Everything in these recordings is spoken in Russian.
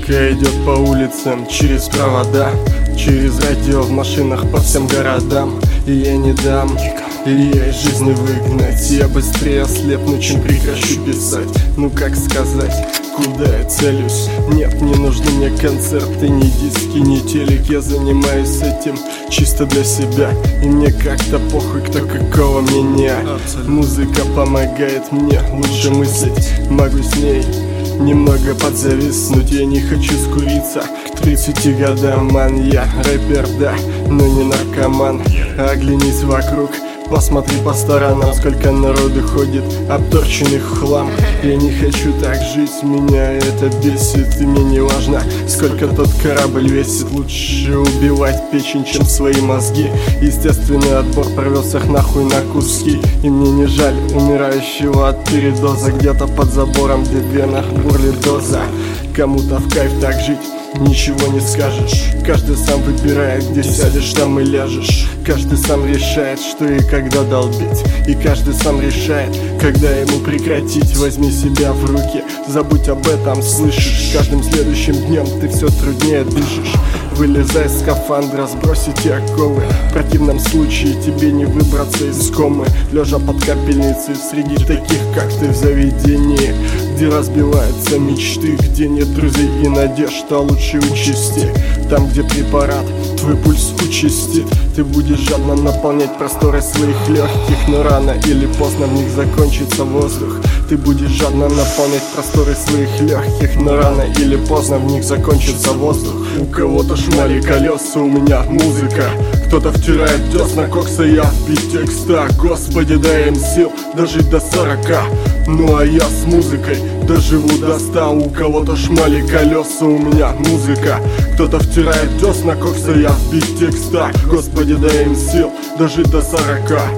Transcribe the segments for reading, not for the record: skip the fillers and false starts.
Музыка идет по улицам, через провода, через радио в машинах по всем городам. И я не дам ее из жизни выгнать. Я быстрее ослепну, чем прекращу писать. Ну как сказать, куда я целюсь? Нет, не нужны мне концерты, ни диски, ни телек. Я занимаюсь этим чисто для себя. И мне как-то похуй, кто какого мнения. Музыка помогает мне лучше мыслить. Могу с ней немного подзависнуть. Я не хочу скуриться к 30 годам, ман. Я рэпер, да, но не наркоман. Оглянись вокруг, посмотри по сторонам, сколько народу ходит, обторченных в хлам. Я не хочу так жить, меня это бесит. И мне не важно, сколько тот корабль весит. Лучше убивать печень, чем свои мозги. Естественный отбор провелся нахуй на куски. И мне не жаль умирающего от передоза. Где-то под забором, где в венах бурлит доза. Кому-то в кайф так жить, ничего не скажешь. Каждый сам выбирает, где сядешь, там и ляжешь. Каждый сам решает, что и когда долбить. И каждый сам решает, когда ему прекратить. Возьми себя в руки, забудь об этом, слышишь? С каждым следующим днем ты все труднее дышишь. Вылезай из скафандра, сбрось эти оковы. В противном случае тебе не выбраться из комы. Лежа под капельницей среди таких, как ты, в заведении, где разбиваются мечты, где нет друзей и надежд, а лучше участи. Там, где препарат твой пульс участит, ты будешь жадно наполнять просторы своих легких. Но рано или поздно в них закончится воздух. Ты будешь жадно наполнять просторы своих легких, но рано или поздно в них закончится воздух. У кого-то шмали колеса, у меня музыка. Кто-то втирает десна кокса, я в бит текста. Господи, дай им сил дожить до 40. Ну а я с музыкой доживу до 100. У кого-то шмали колеса, у меня музыка. Кто-то втирает десна кокса, я в бит текста. Господи, дай им сил дожить до 40.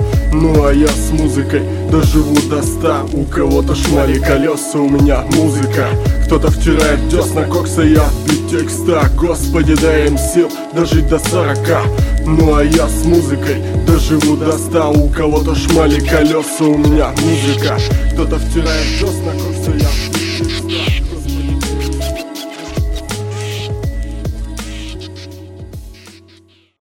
Ну а я с музыкой доживу до 100. У кого-то шмали колеса, у меня музыка. Кто-то втирает десна кокса, я в бит текста. Господи, дай им сил дожить до 40. Ну а я с музыкой доживу до 100. У кого-то шмали колеса, у меня музыка. Кто-то втирает десна кокса, я